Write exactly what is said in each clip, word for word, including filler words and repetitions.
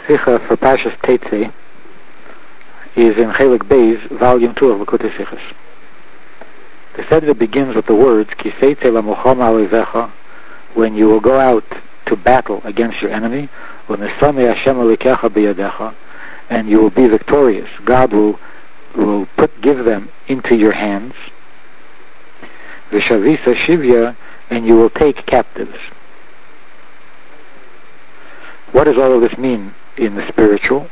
Sicha for Parshas Tetzei is in Chelik Beis, volume two of Likutei Sichos. The Seder begins with the words, Ki seitze lamuchama alevecha, when you will go out to battle against your enemy, u'nesame Hashem alikecha biyadecha, and you will be victorious. God will will put give them into your hands. V'shavisa shivya, and you will take captives. What does all of this mean in the spiritual?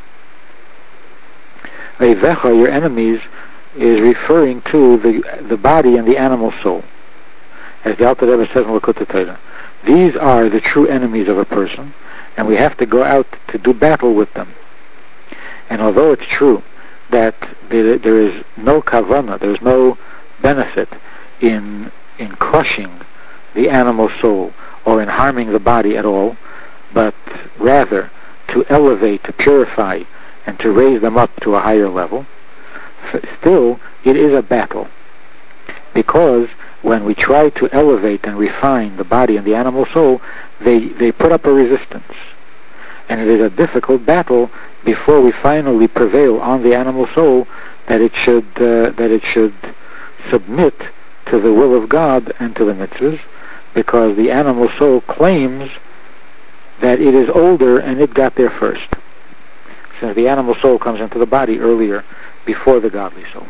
Avecha, your enemies, is referring to the the body and the animal soul. As the Alter Rebbe says in Likutei Torah, these are the true enemies of a person, and we have to go out to do battle with them. And although it's true that there, there is no kavanah, there is no benefit in in crushing the animal soul or in harming the body at all, but rather to elevate, to purify, and to raise them up to a higher level, still it is a battle. Because when we try to elevate and refine the body and the animal soul, they, they put up a resistance. And it is a difficult battle before we finally prevail on the animal soul that it should uh, that it should submit to the will of God and to the mitzvahs, because the animal soul claims that it is older and it got there first, since the animal soul comes into the body earlier before the godly soul.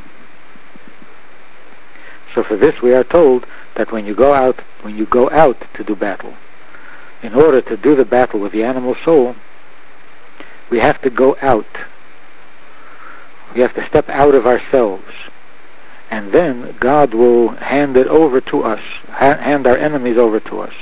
So for this we are told that when you go out when you go out to do battle, in order to do the battle with the animal soul, we have to go out. We have to step out of ourselves, and then God will hand it over to us, ha- hand our enemies over to us.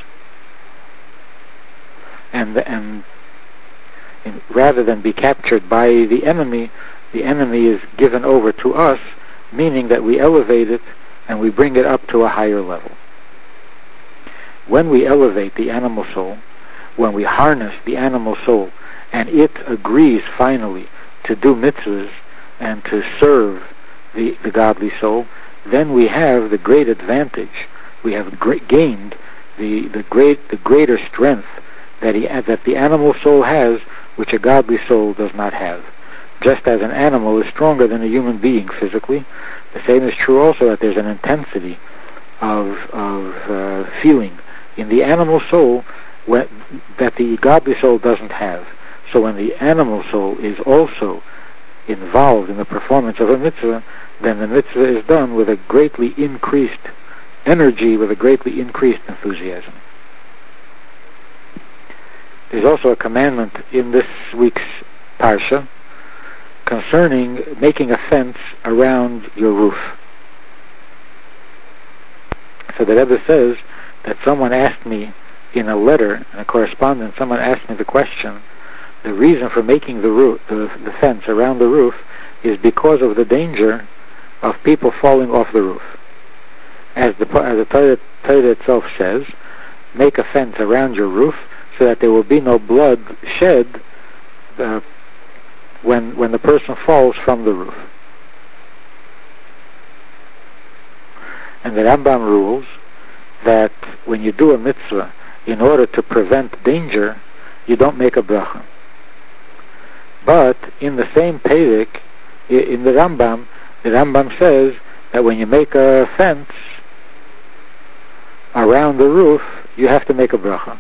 And, and in, rather than be captured by the enemy, the enemy is given over to us, meaning that we elevate it and we bring it up to a higher level. When we elevate the animal soul, when we harness the animal soul, and it agrees finally to do mitzvahs and to serve the, the godly soul, then we have the great advantage. We have great, gained the, the great the greater strength that he that the animal soul has, which a godly soul does not have. Just as an animal is stronger than a human being physically, the same is true also that there's an intensity of of uh, feeling in the animal soul wh- that the godly soul doesn't have. So when the animal soul is also involved in the performance of a mitzvah, then the mitzvah is done with a greatly increased energy, with a greatly increased enthusiasm. There's also a commandment in this week's parsha concerning making a fence around your roof. So the Rebbe says that someone asked me in a letter, in a correspondence, someone asked me the question, the reason for making the roof, the, the fence around the roof is because of the danger of people falling off the roof. As the, as the Torah, Torah itself says, make a fence around your roof so that there will be no blood shed uh, when when the person falls from the roof. And the Rambam rules that when you do a mitzvah, in order to prevent danger, you don't make a bracha. But in the same Perek, in the Rambam, the Rambam says that when you make a fence around the roof, you have to make a bracha.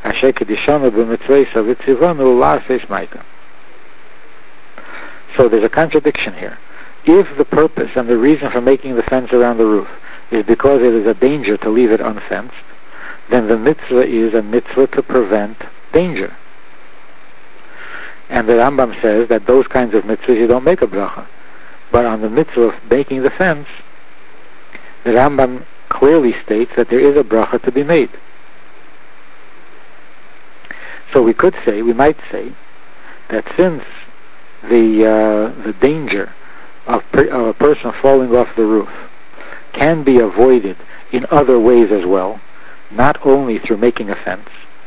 So there's a contradiction here. If the purpose and the reason for making the fence around the roof is because it is a danger to leave it unfenced, then the mitzvah is a mitzvah to prevent danger. And the Rambam says that those kinds of mitzvahs you don't make a bracha. But on the mitzvah of making the fence, the Rambam clearly states that there is a bracha to be made. So we could say, we might say, that since the uh, the danger of, per, of a person falling off the roof can be avoided in other ways as well, not only through making a fence,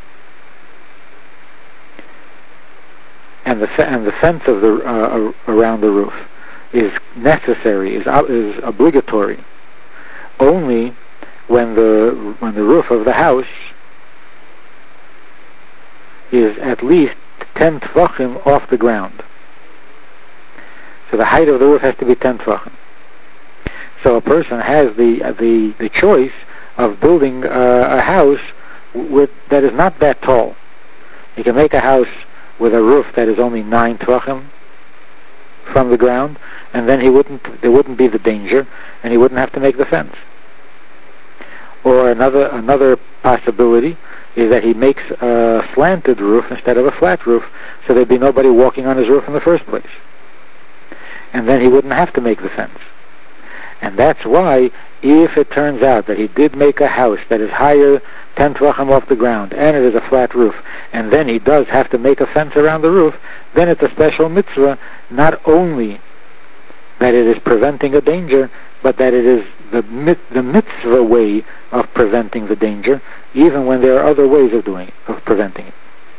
and the fe- and the fence of the uh, around the roof is necessary, is uh, is obligatory, only when the when the roof of the house is at least ten tvachim off the ground. So the height of the roof has to be ten tvachim. So a person has the uh, the the choice of building uh, a house with that is not that tall. He can make a house with a roof that is only nine tvachim from the ground, and then he wouldn't there wouldn't be the danger, and he wouldn't have to make the fence. Or another another possibility is that he makes a slanted roof instead of a flat roof, so there'd be nobody walking on his roof in the first place. And then he wouldn't have to make the fence. And that's why, if it turns out that he did make a house that is higher ten tvachim off the ground, and it is a flat roof, and then he does have to make a fence around the roof, then it's a special mitzvah, not only that it is preventing a danger, but that it is the mit- the mitzvah way of preventing the danger, even when there are other ways of doing it, of preventing it.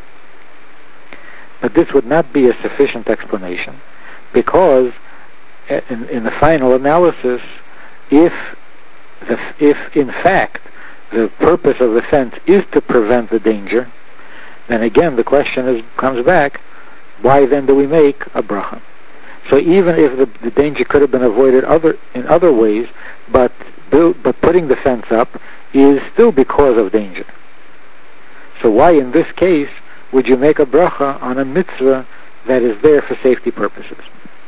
But this would not be a sufficient explanation, because in, in the final analysis, if the, if in fact the purpose of the fence is to prevent the danger, then again the question is, comes back, why then do we make a bracha? So even if the, the danger could have been avoided other in other ways, but build, but putting the fence up is still because of danger. So why in this case would you make a bracha on a mitzvah that is there for safety purposes?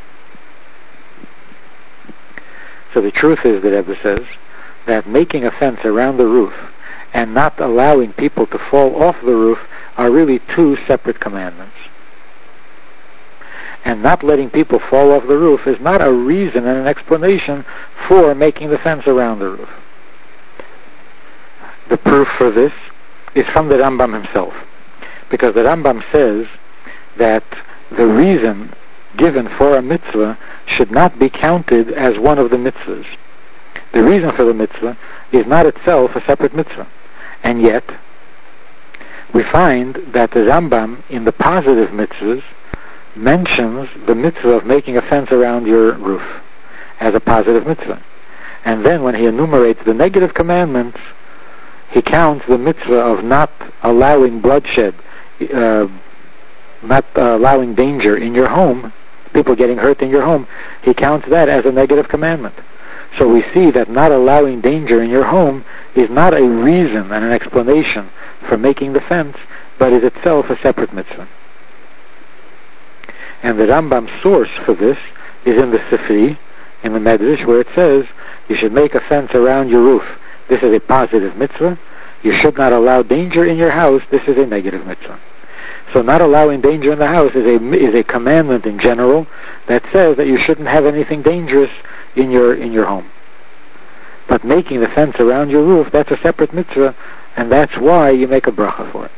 So the truth is, the Rebbe says, that making a fence around the roof and not allowing people to fall off the roof are really two separate commandments. And not letting people fall off the roof is not a reason and an explanation for making the fence around the roof. The proof for this is from the Rambam himself, because the Rambam says that the reason given for a mitzvah should not be counted as one of the mitzvahs. The reason for the mitzvah is not itself a separate mitzvah. And yet, we find that the Rambam, in the positive mitzvahs, mentions the mitzvah of making a fence around your roof as a positive mitzvah. And then when he enumerates the negative commandments, he counts the mitzvah of not allowing bloodshed, uh, not uh, allowing danger in your home, people getting hurt in your home. He counts that as a negative commandment. So we see that not allowing danger in your home is not a reason and an explanation for making the fence, but is itself a separate mitzvah. And the Rambam's source for this is in the Sifri, in the Medrash, where it says, you should make a fence around your roof. This is a positive mitzvah. You should not allow danger in your house. This is a negative mitzvah. So not allowing danger in the house is a is a commandment in general that says that you shouldn't have anything dangerous in your in your home. But making the fence around your roof, that's a separate mitzvah, and that's why you make a bracha for it.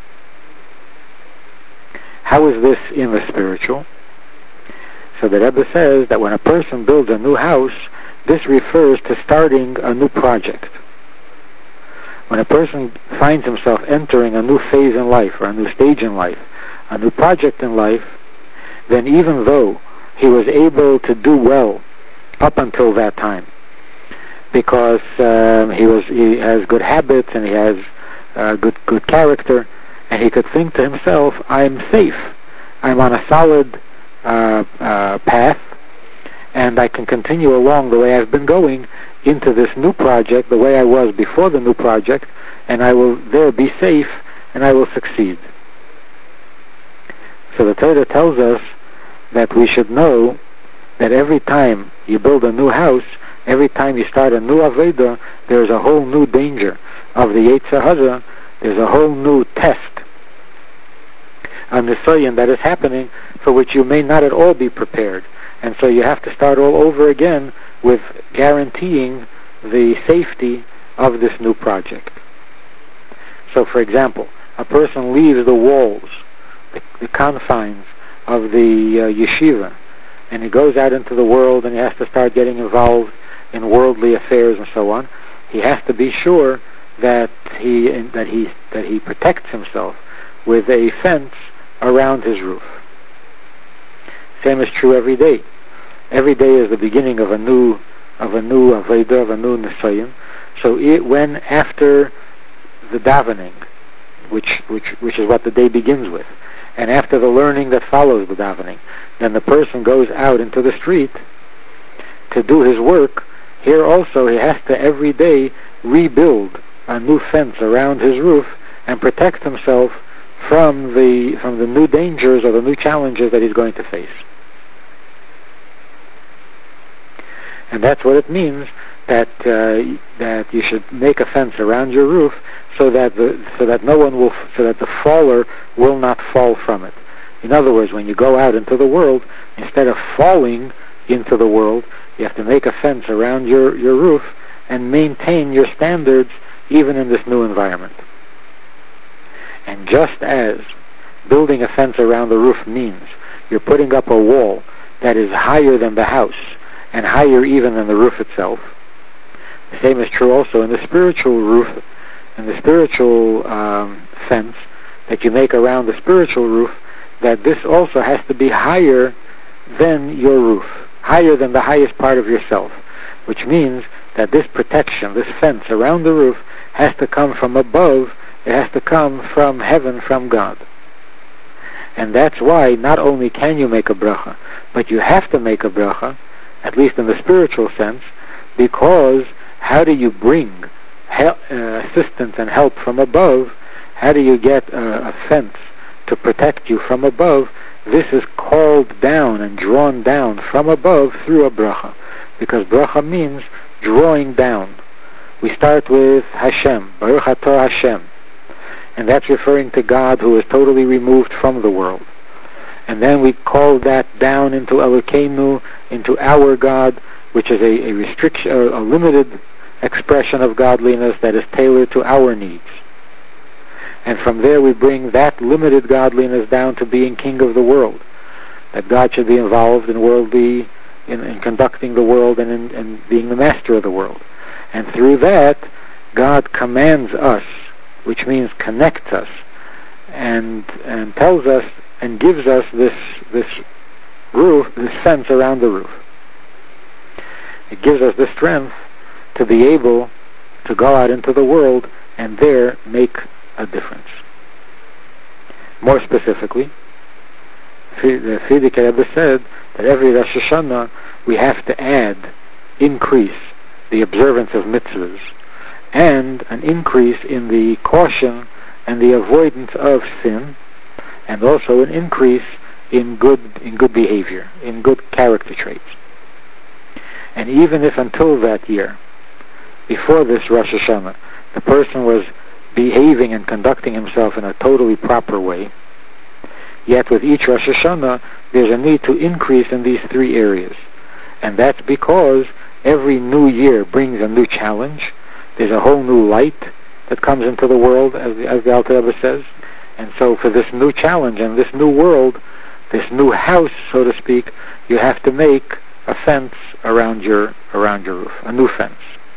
How is this in the spiritual? So the Rebbe says that when a person builds a new house, this refers to starting a new project. When a person finds himself entering a new phase in life, or a new stage in life, a new project in life, then even though he was able to do well up until that time, because um, he was he has good habits and he has uh, good good character, and he could think to himself, I'm safe, I'm on a solid uh, uh, path, and I can continue along the way I've been going into this new project, the way I was before the new project, and I will there be safe, and I will succeed. So the Torah tells us that we should know that every time you build a new house, every time you start a new Aveda, there's a whole new danger of the Yetzer Hara, there's a whole new test, a nisayon that is happening for which you may not at all be prepared. And so you have to start all over again with guaranteeing the safety of this new project. So for example, a person leaves the walls, the, the confines of the uh, yeshiva, and he goes out into the world and he has to start getting involved in worldly affairs and so on. He has to be sure that he that he that he protects himself with a fence around his roof. Same is true every day. Every day is the beginning of a new of a new Aveda, of a new Nisayon. So it, when after the davening, which which which is what the day begins with, and after the learning that follows the davening, then the person goes out into the street to do his work. Here also he has to every day rebuild a new fence around his roof and protect himself from the from the new dangers or the new challenges that he's going to face. And that's what it means that uh, that you should make a fence around your roof so that the so that no one will so that the faller will not fall from it. In other words, when you go out into the world, instead of falling into the world, you have to make a fence around your, your roof and maintain your standards even in this new environment. And just as building a fence around the roof means you're putting up a wall that is higher than the house and higher even than the roof itself, the same is true also in the spiritual roof, in the spiritual um, fence that you make around the spiritual roof, that this also has to be higher than your roof, higher than the highest part of yourself, which means that this protection, this fence around the roof, has to come from above. It has to come from heaven, from God. And that's why not only can you make a bracha, but you have to make a bracha, at least in the spiritual sense, because how do you bring help, uh, assistance and help from above? How do you get a, a fence to protect you from above? This is called down and drawn down from above through a bracha, because bracha means drawing down. We start with Hashem, Baruch Atah Hashem, and that's referring to God who is totally removed from the world. And then we call that down into Elokeinu, into our God, which is a, a restriction, a limited expression of godliness that is tailored to our needs. And from there we bring that limited godliness down to being king of the world, that God should be involved in worldly, in, in conducting the world and in, in being the master of the world. And through that, God commands us, which means connects us, and and tells us and gives us this this roof, this fence around the roof. It gives us the strength to be able to go out into the world and there make a difference. More specifically, the Frierdiker Rebbe said that every Rosh Hashanah we have to add, increase the observance of mitzvahs, and an increase in the caution and the avoidance of sin, and also an increase in good in good behavior, in good character traits. And even if until that year, before this Rosh Hashanah, the person was behaving and conducting himself in a totally proper way, yet with each Rosh Hashanah there's a need to increase in these three areas. And that's because every new year brings a new challenge. There's a whole new light that comes into the world, as the, as the Alter Rebbe says. And so for this new challenge and this new world, this new house, so to speak, you have to make a fence around your around your roof, a new fence.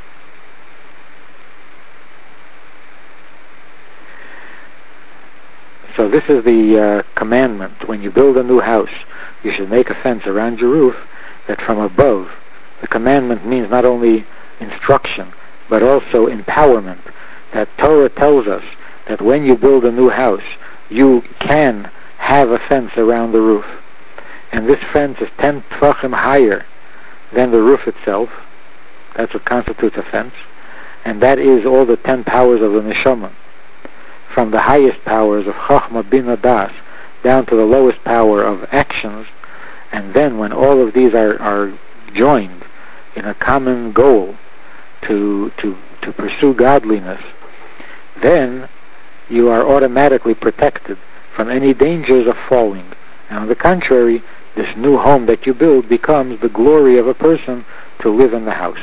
So this is the uh, commandment. When you build a new house, you should make a fence around your roof, that from above. The commandment means not only instruction, but also empowerment. That Torah tells us that when you build a new house, you can have a fence around the roof. And this fence is ten tefachim higher than the roof itself. That's what constitutes a fence. And that is all the ten powers of the neshama, from the highest powers of Chachma, Bina, Das, down to the lowest power of actions. And then when all of these are, are joined in a common goal to, to, to pursue godliness, then you are automatically protected from any dangers of falling. And on the contrary, this new home that you build becomes the glory of a person to live in the house.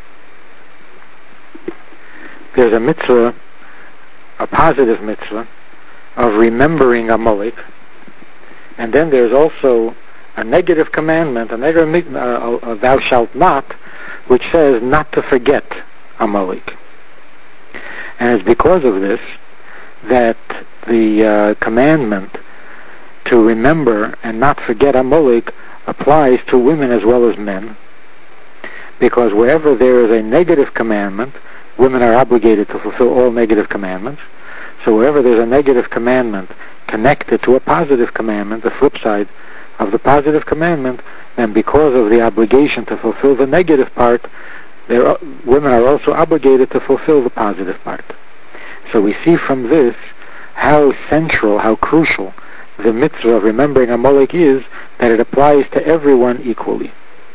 There's a mitzvah, a positive mitzvah, of remembering Amalek, and then there's also a negative commandment, a negative uh, uh, thou shalt not, which says not to forget Amalek. And it's because of this that the uh, commandment to remember and not forget Amalek applies to women as well as men, because wherever there is a negative commandment, women are obligated to fulfill all negative commandments. So wherever there's a negative commandment connected to a positive commandment, the flip side of the positive commandment, then because of the obligation to fulfill the negative part, there, women are also obligated to fulfill the positive part. So we see from this how central, how crucial the mitzvah of remembering Amalek is, that it applies to everyone equally.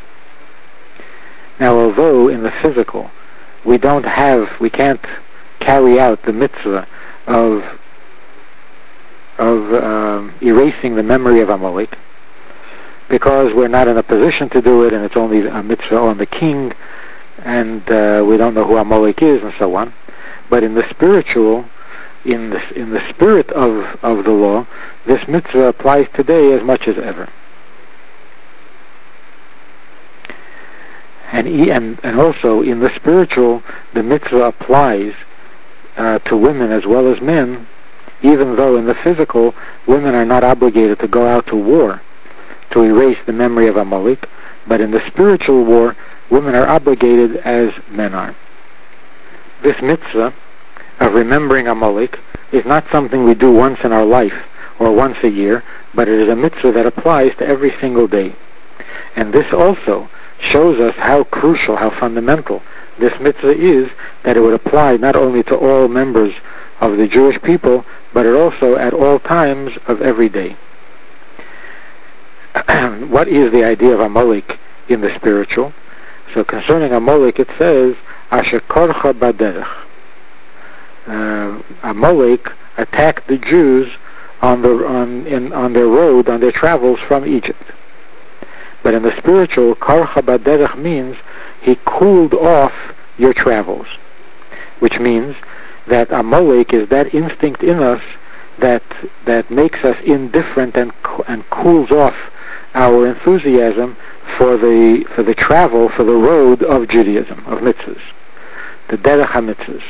Now, although in the physical we don't have, we can't carry out the mitzvah of of um, erasing the memory of Amalek, because we're not in a position to do it, and it's only a mitzvah on the king, and uh, we don't know who Amalek is, and so on. But in the spiritual, in the in the spirit of of the law, this mitzvah applies today as much as ever. And and and also in the spiritual, the mitzvah applies uh, to women as well as men, even though in the physical, women are not obligated to go out to war to erase the memory of Amalek, but in the spiritual war, women are obligated as men are. This mitzvah of remembering Amalek is not something we do once in our life or once a year, but it is a mitzvah that applies to every single day. And this also shows us how crucial, how fundamental this mitzvah is, that it would apply not only to all members of the Jewish people, but it also at all times of every day. What is the idea of Amalek in the spiritual? So concerning Amalek, it says, Asher korcha baderech. Uh, Amalek attacked the Jews on the on in on their road, on their travels from Egypt. But in the spiritual, korcha baderech means he cooled off your travels, which means that Amalek is that instinct in us that that makes us indifferent and and cools off our enthusiasm for the for the travel, for the road of Judaism, of mitzvahs, the derech ha-mitzvahs.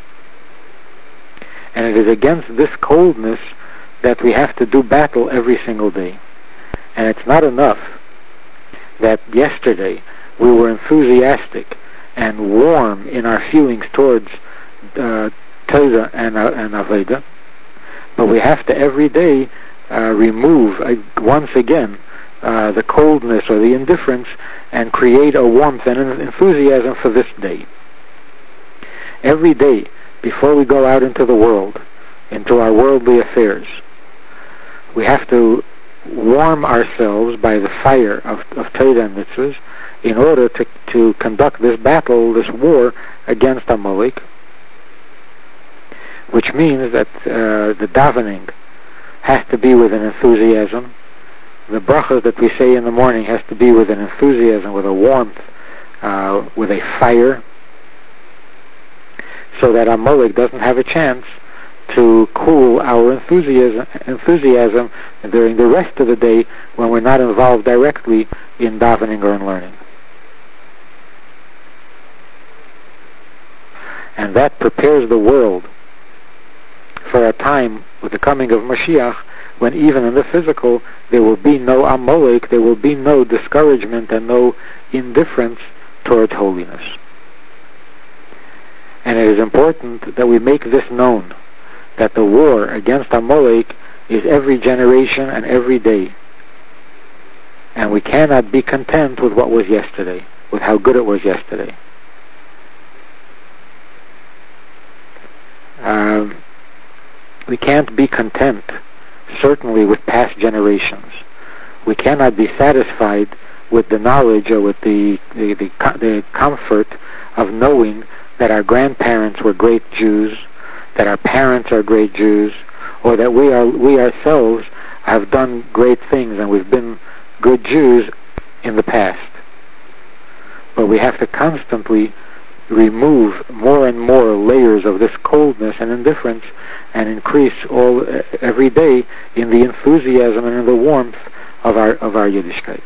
And it is against this coldness that we have to do battle every single day. And it's not enough that yesterday we were enthusiastic and warm in our feelings towards uh, Torah and, uh, and Avodah, but we have to every day uh, remove uh, once again uh, the coldness or the indifference and create a warmth and an enthusiasm for this day. Every day, before we go out into the world, into our worldly affairs, we have to warm ourselves by the fire of, of Torah and mitzvahs in order to, to conduct this battle, this war against Amalek, which means that uh, the davening has to be with an enthusiasm. The brachas that we say in the morning has to be with an enthusiasm, with a warmth, uh, with a fire, so that Amalek doesn't have a chance to cool our enthusiasm, enthusiasm during the rest of the day when we're not involved directly in davening or in learning. And that prepares the world for a time with the coming of Mashiach, when even in the physical there will be no Amalek, there will be no discouragement and no indifference towards holiness. And it is important that we make this known, that the war against Amalek is every generation and every day. And we cannot be content with what was yesterday, with how good it was yesterday. Um, we can't be content, certainly, with past generations. We cannot be satisfied with the knowledge or with the, the, the, the comfort of knowing that our grandparents were great Jews, that our parents are great Jews, or that we are we ourselves have done great things and we've been good Jews in the past. But we have to constantly remove more and more layers of this coldness and indifference and increase all every day in the enthusiasm and in the warmth of our of our Yiddishkeit.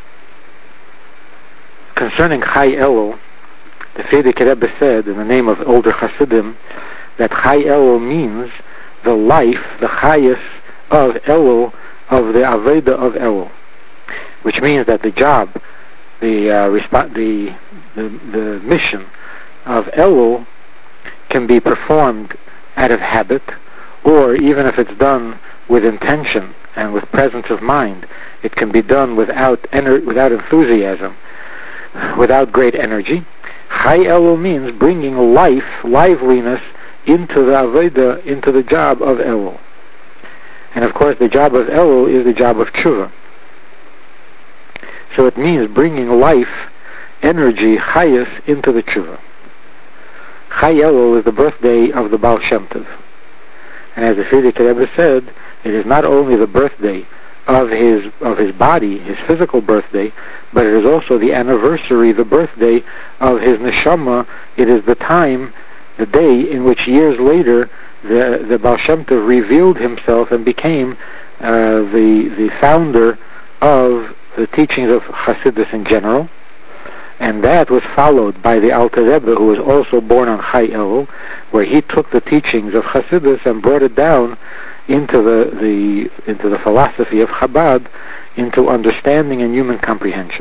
Concerning Chai Elul, the Frierdiker Rebbe said in the name of older Hasidim that Chai Elul means the life, the Chayis of Elul, of the Aveda of Elul, which means that the job, the uh, resp- the, the the mission of Elul can be performed out of habit, or even if it's done with intention and with presence of mind, it can be done without ener- without enthusiasm, without great energy. Chai Elul means bringing life, liveliness into the Avodah, into the job of Elul. And of course the job of Elul is the job of Tshuva. So it means bringing life, energy, Chayas into the Tshuva. Chai Elul is the birthday of the Baal Shem Tov. And as the Frierdiker Rebbe said, it is not only the birthday of his of his body, his physical birthday, but it is also the anniversary, the birthday of his neshama. It is the time, the day in which years later the the Baal Shem Tov revealed himself and became uh, the the founder of the teachings of Chassidus in general. And that was followed by the Alter Rebbe, who was also born on Chai Elul, where he took the teachings of Chassidus and brought it down into the, the into the philosophy of Chabad, into understanding and human comprehension.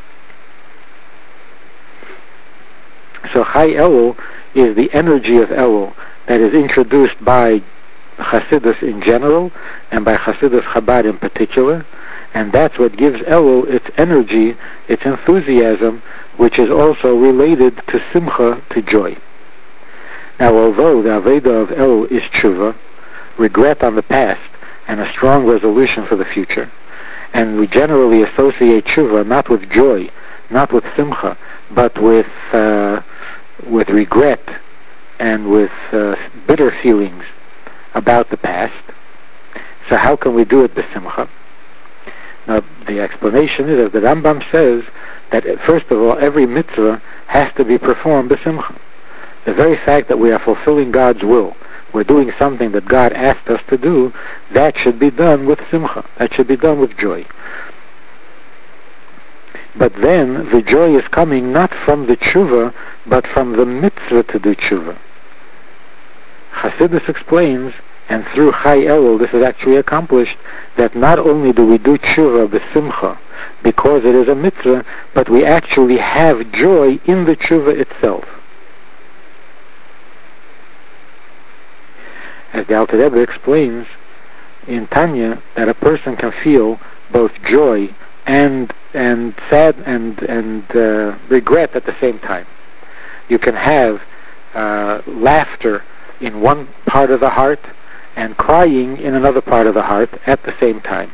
So Chai Elul is the energy of Elul that is introduced by Chassidus in general and by Chassidus Chabad in particular, and that's what gives Elul its energy, its enthusiasm, which is also related to Simcha, to joy. Now, although the Avodah of Elul is Tshuva, regret on the past, and a strong resolution for the future, and we generally associate Tshuva not with joy, not with Simcha, but with uh, with regret and with uh, bitter feelings about the past. So how can we do it b'simcha? Now, the explanation is, as the Rambam says, that first of all, every mitzvah has to be performed b'simcha. The very fact that we are fulfilling God's will, we're doing something that God asked us to do, that should be done with simcha. That should be done with joy. But then, the joy is coming not from the tshuva, but from the mitzvah to do tshuva. Chassidus explains, and through Chai Elul this is actually accomplished, that not only do we do tshuva b'simcha, because it is a mitzvah, but we actually have joy in the tshuva itself. As the Alter Rebbe explains in Tanya, that a person can feel both joy and and sad and and uh, regret at the same time. You can have uh, laughter in one part of the heart and crying in another part of the heart at the same time.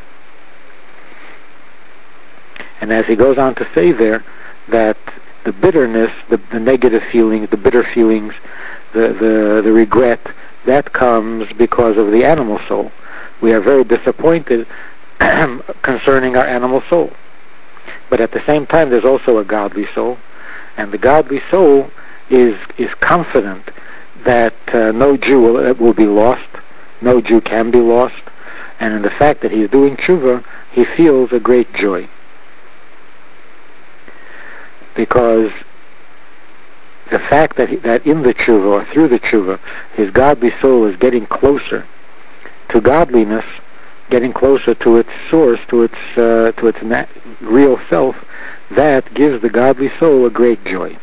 And as he goes on to say there, that the bitterness, the, the negative feelings, the bitter feelings, the, the, the regret, that comes because of the animal soul. We are very disappointed concerning our animal soul. But at the same time, there's also a godly soul. And the godly soul is is confident that uh, no Jew will, will be lost, no Jew can be lost, and in the fact that he's doing tshuva, he feels a great joy. Because the fact that, he, that in the tshuva, or through the tshuva, his godly soul is getting closer to godliness, getting closer to its source, to its uh, to its na- real self, that gives the godly soul a great joy.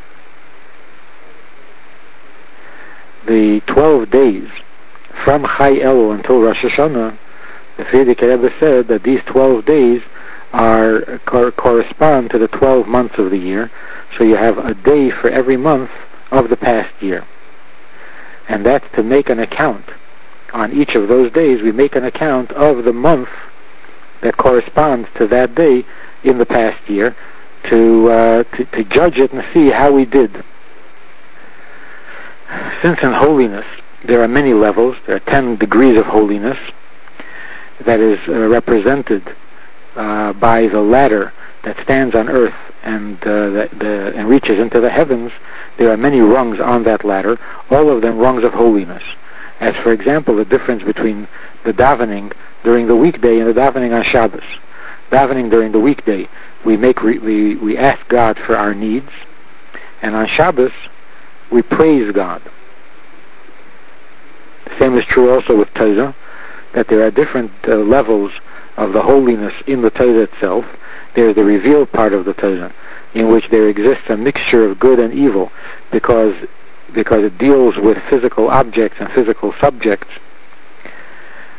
The twelve days from Chai Elul until Rosh Hashanah, the Frierdiker Rebbe said that these twelve days are cor- correspond to the twelve months of the year. So you have a day for every month of the past year. And that's to make an account. On each of those days, we make an account of the month that corresponds to that day in the past year to, uh, to, to judge it and see how we did. Since in holiness there are many levels, there are ten degrees of holiness that is uh, represented uh, by the ladder that stands on earth and uh, the, the, and reaches into the heavens. There are many rungs on that ladder, all of them rungs of holiness. As for example, the difference between the davening during the weekday and the davening on Shabbos. Davening during the weekday, we make re- we we ask God for our needs, and on Shabbos we praise God. The same is true also with Torah, that there are different uh, levels of the holiness in the Torah itself. There is the revealed part of the Torah, in which there exists a mixture of good and evil, because because it deals with physical objects and physical subjects,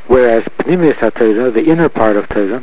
Whereas Pnimius HaTorah, the inner part of Torah,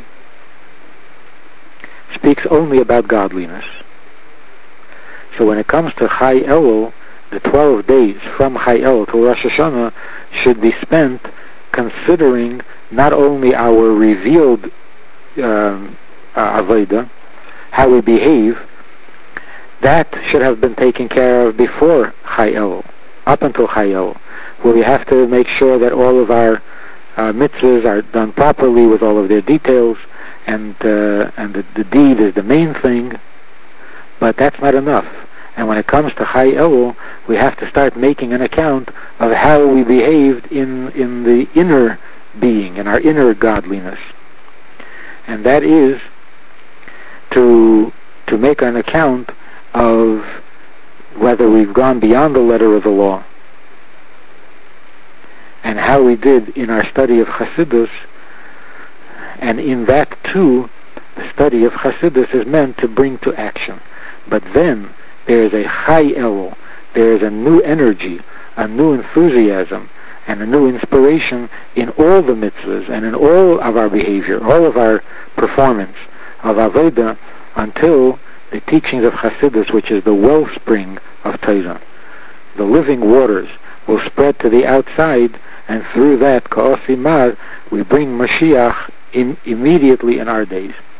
speaks only about godliness. So when it comes to Chai Elul, the twelve days from Chai Elul to Rosh Hashanah should be spent considering not only our revealed um, uh, Avodah, how we behave. That should have been taken care of before Chai Elul, up until Chai Elul, where we have to make sure that all of our uh, mitzvahs are done properly with all of their details, and uh, and the, the deed is the main thing. But that's not enough. And when it comes to Chai Elul, we have to start making an account of how we behaved in in the inner being, in our inner godliness. And that is to to make an account of whether we've gone beyond the letter of the law, and how we did in our study of Chassidus. And in that too, the study of Chassidus is meant to bring to action. But then there is a Chai Elul, there is a new energy, a new enthusiasm, and a new inspiration in all the mitzvahs and in all of our behavior, all of our performance of Avodah, until the teachings of Chassidus, which is the wellspring of Torah, the living waters, will spread to the outside, and through that, Ka'osi Mar, we bring Mashiach in immediately in our days.